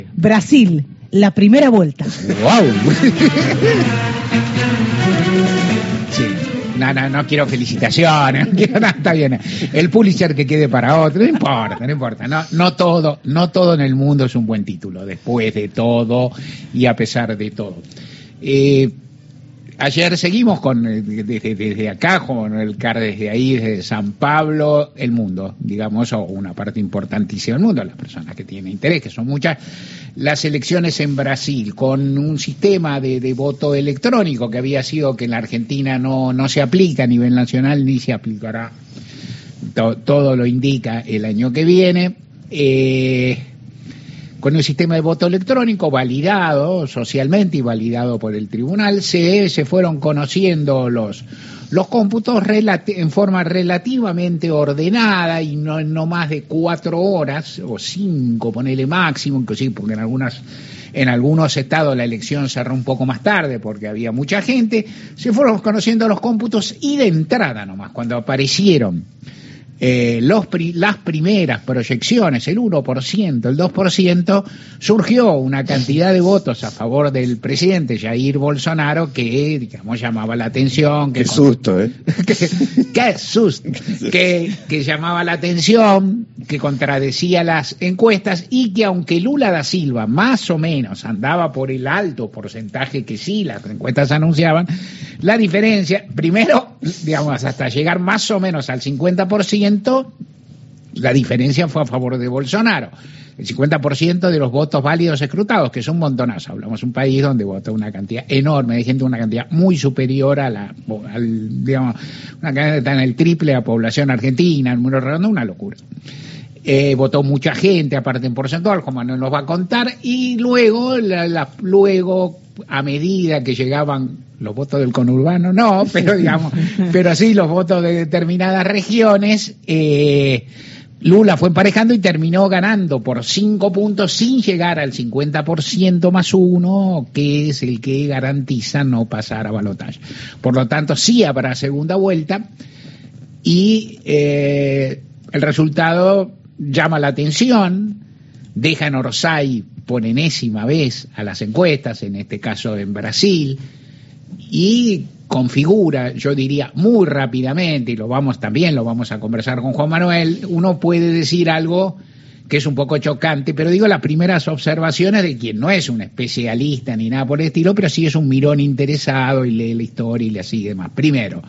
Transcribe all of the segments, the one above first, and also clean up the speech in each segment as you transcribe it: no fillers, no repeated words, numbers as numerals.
Brasil, la primera vuelta. ¡Wow! Sí. No quiero felicitaciones, no quiero nada, está bien. El Pulitzer que quede para otro, no importa. No todo en el mundo es un buen título, después de todo y a pesar de todo. Ayer seguimos con desde acá, Juan Manuel Carr desde ahí, desde San Pablo, el mundo, digamos, o una parte importantísima del mundo, las personas que tienen interés, que son muchas, las elecciones en Brasil, con un sistema de voto electrónico que había sido que en la Argentina no se aplica a nivel nacional, ni se aplicará, todo lo indica el año que viene, con el sistema de voto electrónico validado socialmente y validado por el tribunal, se fueron conociendo los cómputos en forma relativamente ordenada y no más de 4 horas o 5, ponele máximo, inclusive porque en algunos estados la elección cerró un poco más tarde porque había mucha gente, se fueron conociendo los cómputos y de entrada nomás, cuando aparecieron las primeras proyecciones, el 1%, el 2%, surgió una cantidad de votos a favor del presidente Jair Bolsonaro que, digamos, llamaba la atención. Qué susto, ¿eh? Qué susto. Que llamaba la atención, que contradecía las encuestas y que aunque Lula da Silva más o menos andaba por el alto porcentaje que sí las encuestas anunciaban, la diferencia, primero, digamos, hasta llegar más o menos al 50%, la diferencia fue a favor de Bolsonaro. El 50% de los votos válidos escrutados, que es un montonazo. Hablamos de un país donde vota una cantidad enorme de gente, una cantidad muy superior digamos, una cantidad que está en el triple de la población argentina, en número redondo, una locura. Votó mucha gente, aparte en porcentual, como no nos va a contar, y luego, luego a medida que llegaban los votos del conurbano, no, pero digamos, pero sí los votos de determinadas regiones, Lula fue emparejando y terminó ganando por 5 puntos sin llegar al 50% más 1, que es el que garantiza no pasar a balotaje. Por lo tanto, sí habrá segunda vuelta y el resultado llama la atención, deja en Orsay por enésima vez a las encuestas, en este caso en Brasil, y configura, yo diría muy rápidamente, y lo vamos a conversar con Juan Manuel, uno puede decir algo que es un poco chocante, pero digo las primeras observaciones de quien no es un especialista ni nada por el estilo, pero sí es un mirón interesado y lee la historia y le sigue demás. Primero,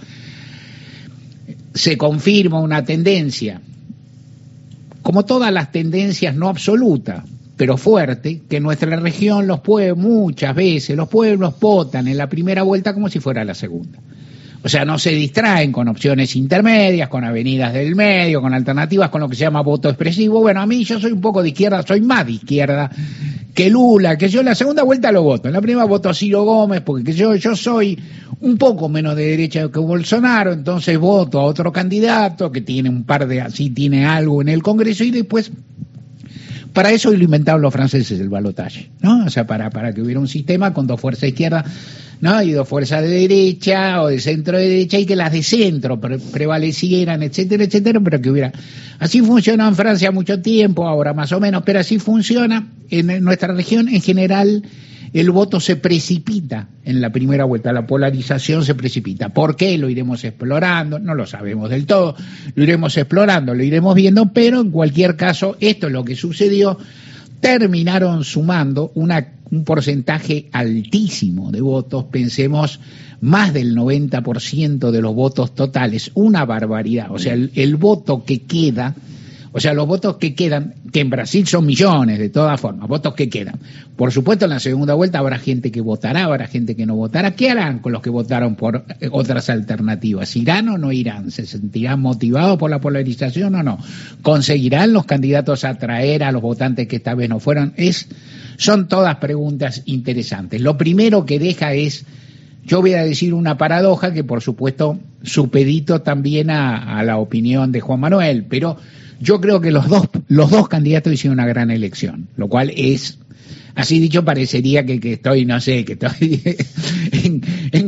se confirma una tendencia, como todas las tendencias no absolutas, pero fuerte, que en nuestra región muchas veces los pueblos votan en la primera vuelta como si fuera la segunda. O sea, no se distraen con opciones intermedias, con avenidas del medio, con alternativas, con lo que se llama voto expresivo. Bueno, a mí yo soy un poco de izquierda, soy más de izquierda que Lula, que yo en la segunda vuelta lo voto. En la primera voto a Ciro Gómez, porque yo soy un poco menos de derecha que Bolsonaro, entonces voto a otro candidato que tiene algo en el Congreso y después... Para eso lo inventaron los franceses, el balotaje, ¿no? O sea, para que hubiera un sistema con 2 fuerzas de izquierda, ¿no? Y 2 fuerzas de derecha o de centro de derecha y que las de centro prevalecieran, etcétera, etcétera, pero que hubiera... Así funcionó en Francia mucho tiempo, ahora más o menos, pero así funciona en nuestra región en general. El voto se precipita en la primera vuelta, la polarización se precipita. ¿Por qué? Lo iremos explorando, no lo sabemos del todo, lo iremos explorando, lo iremos viendo, pero en cualquier caso, esto es lo que sucedió. Terminaron sumando un porcentaje altísimo de votos, pensemos más del 90% de los votos totales, una barbaridad. O sea, el voto que queda... O sea, los votos que quedan, que en Brasil son millones de todas formas, votos que quedan. Por supuesto, en la segunda vuelta habrá gente que votará, habrá gente que no votará. ¿Qué harán con los que votaron por otras alternativas? ¿Irán o no irán? ¿Se sentirán motivados por la polarización o no? ¿Conseguirán los candidatos atraer a los votantes que esta vez no fueron? Son todas preguntas interesantes. Lo primero que deja es... Yo voy a decir una paradoja que, por supuesto, supedito también a la opinión de Juan Manuel, pero yo creo que los dos candidatos hicieron una gran elección, lo cual es, así dicho, parecería que estoy, no sé, que estoy en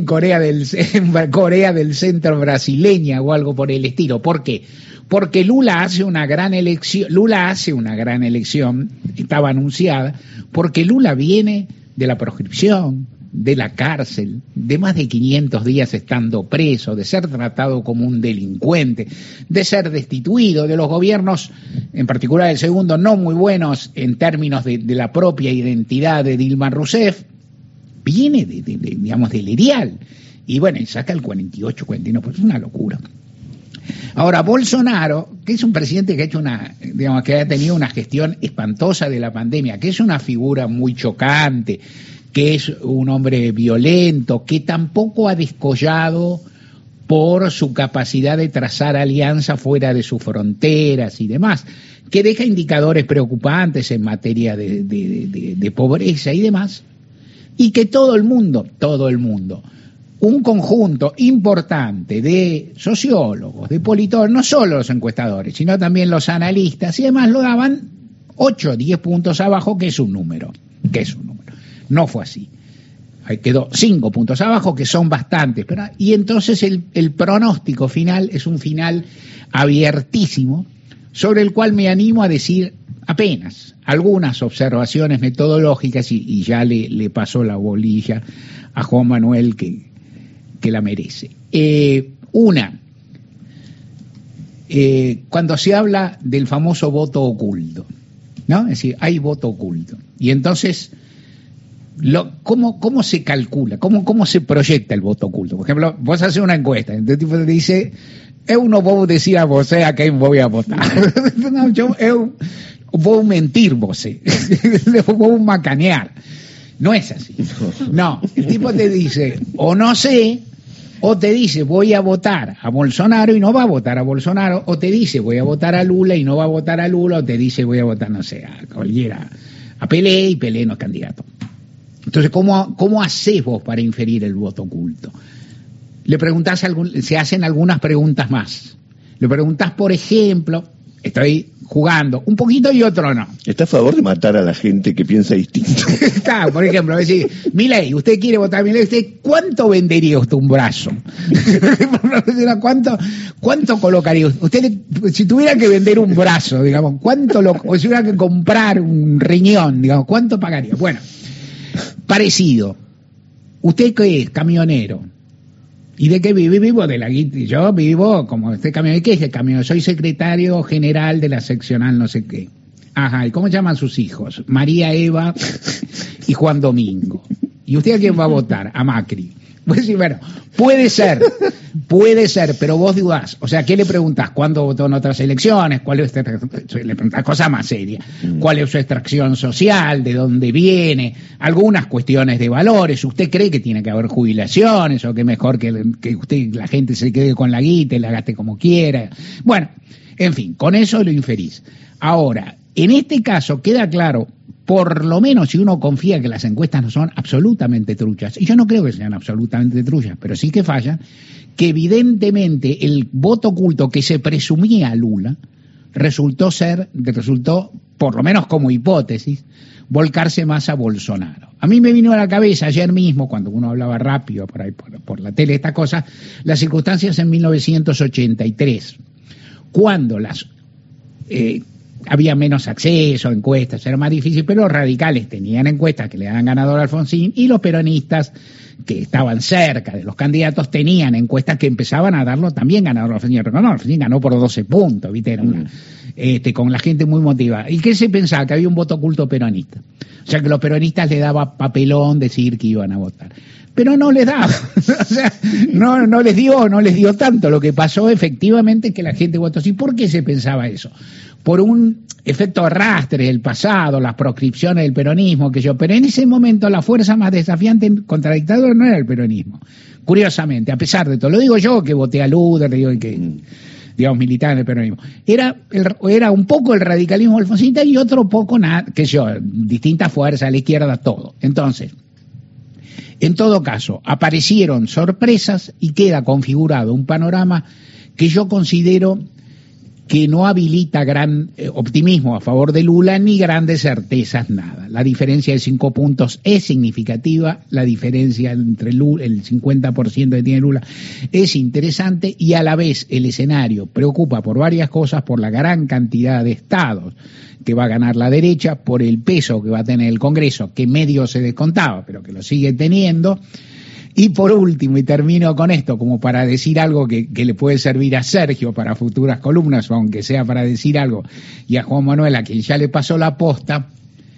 en Corea del Centro brasileña o algo por el estilo. ¿Por qué? Porque Lula hace una gran elección, estaba anunciada, porque Lula viene de la proscripción, de la cárcel, de más de 500 días estando preso, de ser tratado como un delincuente, de ser destituido, de los gobiernos, en particular el segundo, no muy buenos en términos de la propia identidad de Dilma Rousseff. Viene digamos, del erial, y bueno, y saca el 48, 49%, pues es una locura. Ahora, Bolsonaro, que es un presidente que ha hecho que ha tenido una gestión espantosa de la pandemia, que es una figura muy chocante, que es un hombre violento, que tampoco ha descollado por su capacidad de trazar alianzas fuera de sus fronteras y demás, que deja indicadores preocupantes en materia de pobreza y demás, y que todo el mundo, un conjunto importante de sociólogos, de politólogos, no solo los encuestadores, sino también los analistas y demás, lo daban 8 o 10 puntos abajo, que es un número. No fue así. Ahí quedó 5 puntos abajo, que son bastantes. Y entonces el pronóstico final es un final abiertísimo, sobre el cual me animo a decir apenas algunas observaciones metodológicas, y ya le pasó la bolilla a Juan Manuel, que la merece. Cuando se habla del famoso voto oculto, ¿no? Es decir, hay voto oculto. Y entonces, ¿cómo se calcula? ¿Cómo se proyecta el voto oculto? Por ejemplo, vos haces una encuesta, entonces tipo te dice, eu no vou decir a vos a quem voy a votar. No, eu vou mentir vos. Vou macanear. No es así. No, el tipo te dice, o no sé, o te dice voy a votar a Bolsonaro y no va a votar a Bolsonaro, o te dice voy a votar a Lula y no va a votar a Lula, o te dice voy a votar, no sé, a cualquiera, a Pelé, y Pelé no es candidato. Entonces, ¿cómo hacés vos para inferir el voto oculto? Le preguntás, se hacen algunas preguntas más. Le preguntás, por ejemplo, estoy jugando un poquito y otro no. ¿Está a favor de matar a la gente que piensa distinto? Claro, por ejemplo, decir, Milei, usted quiere votar a Milei, ¿usted cuánto vendería usted un brazo? ¿Cuánto colocaría usted? Si tuviera que vender un brazo, digamos, o si tuviera que comprar un riñón, digamos, ¿cuánto pagaría? Bueno, parecido. ¿Usted qué es? Camionero. ¿Y de qué vive? Vivo de la guita. Yo vivo como este camionero. ¿Qué es el camionero? Soy secretario general de la seccional no sé qué. Ajá, ¿y cómo llaman sus hijos? María Eva y Juan Domingo. ¿Y usted a quién va a votar? A Macri. Pues sí, bueno, puede ser, pero vos dudás. O sea, ¿qué le preguntás? ¿Cuándo votó en otras elecciones? ¿Cuál es le preguntás cosas más serias? ¿Cuál es su extracción social? ¿De dónde viene? Algunas cuestiones de valores. ¿Usted cree que tiene que haber jubilaciones? ¿O que mejor que la gente se quede con la guita y la gaste como quiera? Bueno, en fin, con eso lo inferís. Ahora, en este caso queda claro, por lo menos si uno confía que las encuestas no son absolutamente truchas, y yo no creo que sean absolutamente truchas, pero sí que fallan, que evidentemente el voto oculto que se presumía a Lula resultó, por lo menos como hipótesis, volcarse más a Bolsonaro. A mí me vino a la cabeza ayer mismo, cuando uno hablaba rápido por ahí por la tele, esta cosa, las circunstancias en 1983, cuando había menos acceso a encuestas, era más difícil, pero los radicales tenían encuestas que le daban ganador a Alfonsín, y los peronistas, que estaban cerca de los candidatos, tenían encuestas que empezaban a darlo también ganador a Alfonsín. Pero no, Alfonsín ganó por 12 puntos, ¿viste? Era con la gente muy motivada. ¿Y qué se pensaba? Que había un voto oculto peronista. O sea, que los peronistas le daba papelón decir que iban a votar. Pero no les daba, o sea, no les dio tanto. Lo que pasó efectivamente es que la gente votó así. ¿Por qué se pensaba eso? Por un efecto arrastre del pasado, las proscripciones del peronismo, pero en ese momento la fuerza más desafiante contra la dictadura no era el peronismo. Curiosamente, a pesar de todo, lo digo yo que voté a Luder, digo que, digamos, militar en el peronismo, era un poco el radicalismo alfonsínista y otro poco, distintas fuerzas, a la izquierda, todo. Entonces, en todo caso, aparecieron sorpresas y queda configurado un panorama que yo considero que no habilita gran optimismo a favor de Lula ni grandes certezas, nada. La diferencia de 5 puntos es significativa, la diferencia entre Lula, el 50% que tiene Lula es interesante, y a la vez el escenario preocupa por varias cosas, por la gran cantidad de estados que va a ganar la derecha, por el peso que va a tener el Congreso, que medio se descontaba, pero que lo sigue teniendo. Y por último, y termino con esto, como para decir algo que le puede servir a Sergio para futuras columnas, o aunque sea para decir algo, y a Juan Manuel, a quien ya le pasó la posta,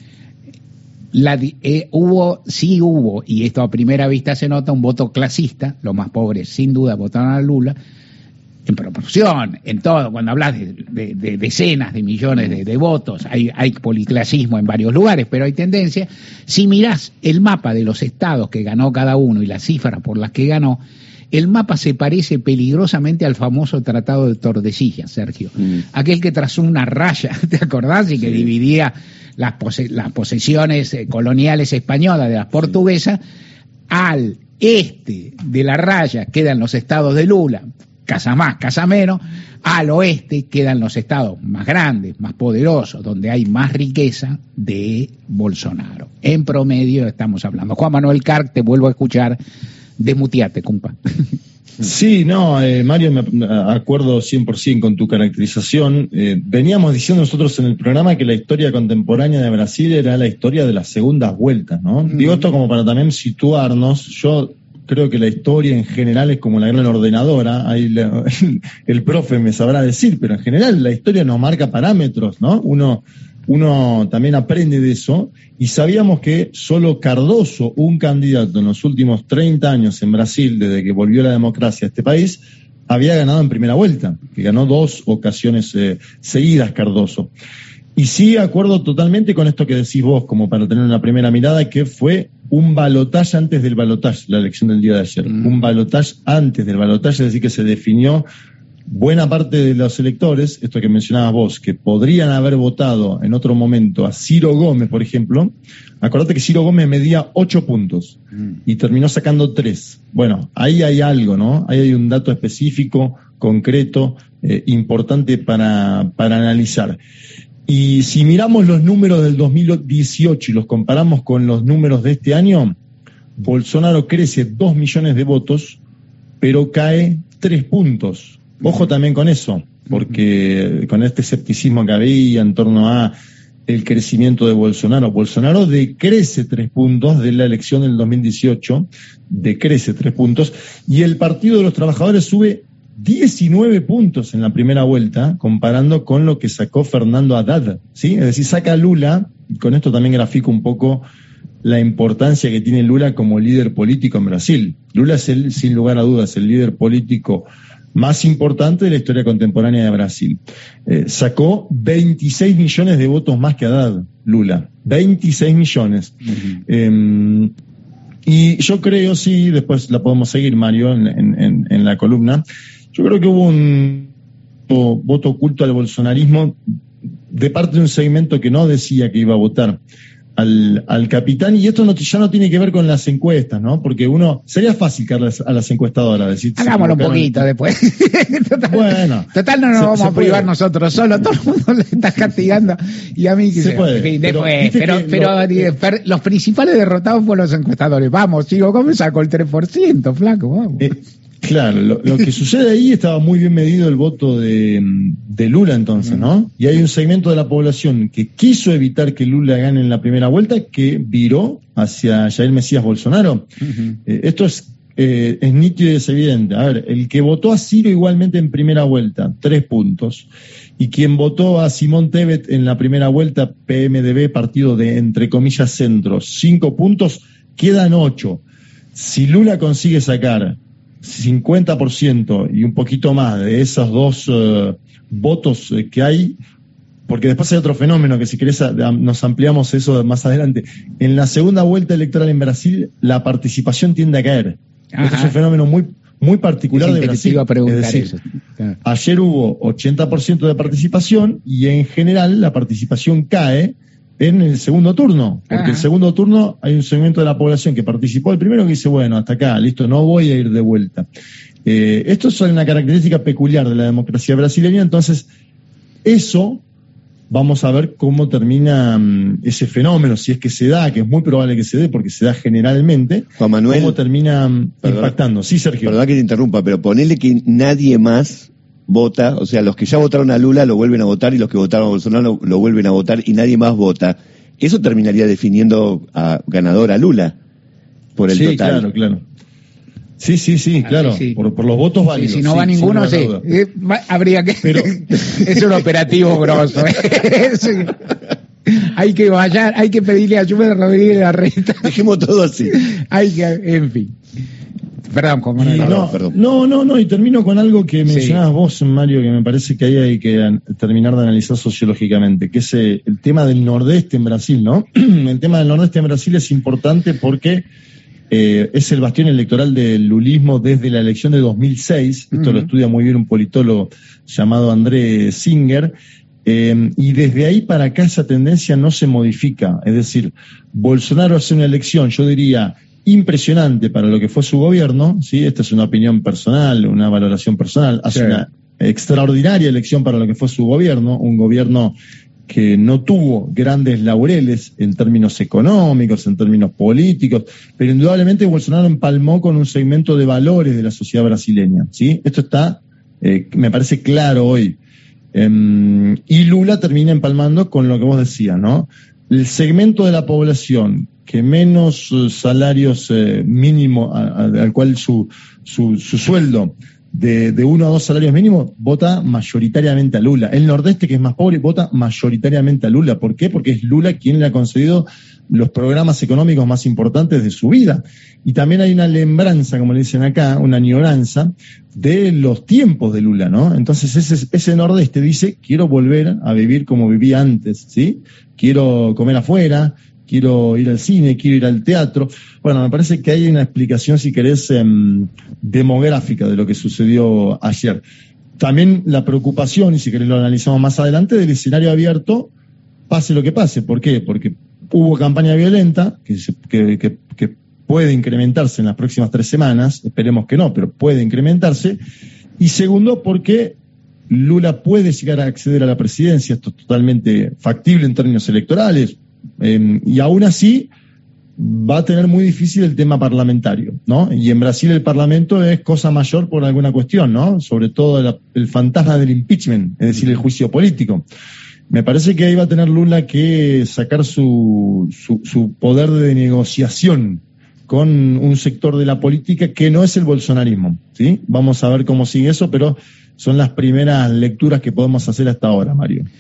hubo, y esto a primera vista se nota, un voto clasista. Los más pobres sin duda votaron a Lula, en proporción, en todo. Cuando hablas de decenas de millones de votos, hay policlasismo en varios lugares, pero hay tendencia. Si mirás el mapa de los estados que ganó cada uno y las cifras por las que ganó, el mapa se parece peligrosamente al famoso Tratado de Tordesillas, Sergio. Aquel que trazó una raya, ¿te acordás? Y que dividía las posesiones coloniales españolas de las portuguesas. Al este de la raya quedan los estados de Lula, casa más, casa menos. Al oeste quedan los estados más grandes, más poderosos, donde hay más riqueza, de Bolsonaro. En promedio estamos hablando. Juan Manuel Carc, te vuelvo a escuchar, desmuteate, compa. Sí, no, Mario, me acuerdo 100% con tu caracterización. Veníamos diciendo nosotros en el programa que la historia contemporánea de Brasil era la historia de las segundas vueltas, ¿no? Digo esto como para también situarnos. Yo creo que la historia en general es como la gran ordenadora, ahí el profe me sabrá decir, pero en general la historia nos marca parámetros, ¿no? Uno también aprende de eso, y sabíamos que solo Cardoso, un candidato en los últimos 30 años en Brasil, desde que volvió la democracia a este país, había ganado en primera vuelta, que ganó 2 ocasiones seguidas Cardoso. Y sí, acuerdo totalmente con esto que decís vos, como para tener una primera mirada, que fue un balotaje antes del balotaje, la elección del día de ayer. Un balotaje antes del balotaje, es decir, que se definió buena parte de los electores, esto que mencionabas vos, que podrían haber votado en otro momento a Ciro Gómez, por ejemplo. Acordate que Ciro Gómez medía 8 puntos y terminó sacando 3. Bueno, ahí hay algo, ¿no? Ahí hay un dato específico, concreto, importante para analizar. Y si miramos los números del 2018 y los comparamos con los números de este año, Bolsonaro crece 2 millones de votos, pero cae 3 puntos. Ojo también con eso, porque con este escepticismo que había en torno a el crecimiento de Bolsonaro, Bolsonaro decrece 3 puntos de la elección del 2018, decrece 3 puntos, y el Partido de los Trabajadores sube 19 puntos en la primera vuelta, comparando con lo que sacó Fernando Haddad, ¿sí? Es decir, saca a Lula, y con esto también grafico un poco la importancia que tiene Lula como líder político en Brasil. Lula es, sin lugar a dudas, el líder político más importante de la historia contemporánea de Brasil. Sacó 26 millones de votos más que Haddad, Lula. 26 millones. Y yo creo, sí, después la podemos seguir, Mario, en la columna. Yo creo que hubo un voto oculto al bolsonarismo de parte de un segmento que no decía que iba a votar al capitán, y esto ya no tiene que ver con las encuestas, ¿no? Porque sería fácil caer a las encuestadoras, decir... Hagámoslo un poquito después. Total no nos vamos a privar nosotros solos, todo el mundo le está castigando, y a mí que se puede. Pero los principales derrotados fueron los encuestadores. Vamos, Ciro Gómez sacó el 3%, flaco, vamos. Claro, lo que sucede ahí, estaba muy bien medido el voto de Lula entonces, ¿no? Y hay un segmento de la población que quiso evitar que Lula gane en la primera vuelta, que viró hacia Jair Mesías Bolsonaro. Esto es nítido y es evidente. A ver, el que votó a Ciro igualmente en primera vuelta, 3 puntos. Y quien votó a Simón Tebet en la primera vuelta, PMDB, partido de, entre comillas, centro, 5 puntos, quedan 8. Si Lula consigue sacar 50% y un poquito más de esos 2 votos que hay, porque después hay otro fenómeno que, si querés, nos ampliamos eso más adelante. En la segunda vuelta electoral en Brasil, la participación tiende a caer. Este es un fenómeno muy particular de Brasil. Te iba a preguntar, es decir, eso. Claro. Ayer hubo 80% de participación, y en general la participación cae en el segundo turno, porque el segundo turno hay un segmento de la población que participó el primero que dice, bueno, hasta acá, listo, no voy a ir de vuelta. Esto es una característica peculiar de la democracia brasileña. Entonces Eso, vamos a ver cómo termina ese fenómeno, si es que se da, que es muy probable que se dé, porque se da generalmente, Juan Manuel, cómo termina impactando. Sí, Sergio. Perdón que te interrumpa, pero ponele que nadie más vota, o sea, los que ya votaron a Lula lo vuelven a votar y los que votaron a Bolsonaro lo vuelven a votar y nadie más vota. Eso terminaría definiendo a ganador a Lula por el total. Claro. Sí, claro, sí. Por los votos válidos. Si no va ninguno, sí. Habría que... Pero... es un operativo grosso. Sí. Hay que pedirle ayuda a Rodríguez Larreta. Dejemos todo así. En fin. Perdón, como no, y termino con algo que mencionabas vos, Mario, que me parece que ahí hay que terminar de analizar sociológicamente, que es el tema del Nordeste en Brasil, ¿no? El tema del Nordeste en Brasil es importante porque es el bastión electoral del lulismo desde la elección de 2006, esto lo estudia muy bien un politólogo llamado André Singer, y desde ahí para acá esa tendencia no se modifica, es decir, Bolsonaro hace una elección, yo diría, impresionante para lo que fue su gobierno, ¿sí? Esta es una opinión personal, una valoración personal, hace una extraordinaria elección para lo que fue su gobierno, un gobierno que no tuvo grandes laureles en términos económicos, en términos políticos, pero indudablemente Bolsonaro empalmó con un segmento de valores de la sociedad brasileña, ¿sí? Esto está, me parece claro hoy. Y Lula termina empalmando con lo que vos decías, ¿no? El segmento de la población que menos salarios mínimo al cual su sueldo de 1 a 2 salarios mínimos vota mayoritariamente a Lula. El Nordeste, que es más pobre, vota mayoritariamente a Lula. ¿Por qué? Porque es Lula quien le ha concedido los programas económicos más importantes de su vida. Y también hay una lembranza, como le dicen acá, una añoranza de los tiempos de Lula, ¿no? Entonces ese Nordeste dice, quiero volver a vivir como vivía antes, ¿sí? Quiero comer afuera, quiero ir al cine, quiero ir al teatro. Bueno, me parece que hay una explicación, si querés, demográfica de lo que sucedió ayer. También la preocupación, y si querés lo analizamos más adelante, del escenario abierto, pase lo que pase. ¿Por qué? Porque hubo campaña violenta, que puede incrementarse en las próximas 3 semanas, esperemos que no, pero puede incrementarse. Y segundo, porque Lula puede llegar a acceder a la presidencia, esto es totalmente factible en términos electorales, y aún así va a tener muy difícil el tema parlamentario, ¿no? Y en Brasil el parlamento es cosa mayor por alguna cuestión, ¿no? Sobre todo el fantasma del impeachment, es decir, el juicio político. Me parece que ahí va a tener Lula que sacar su poder de negociación con un sector de la política que no es el bolsonarismo, ¿sí? Vamos a ver cómo sigue eso, pero son las primeras lecturas que podemos hacer hasta ahora, Mario.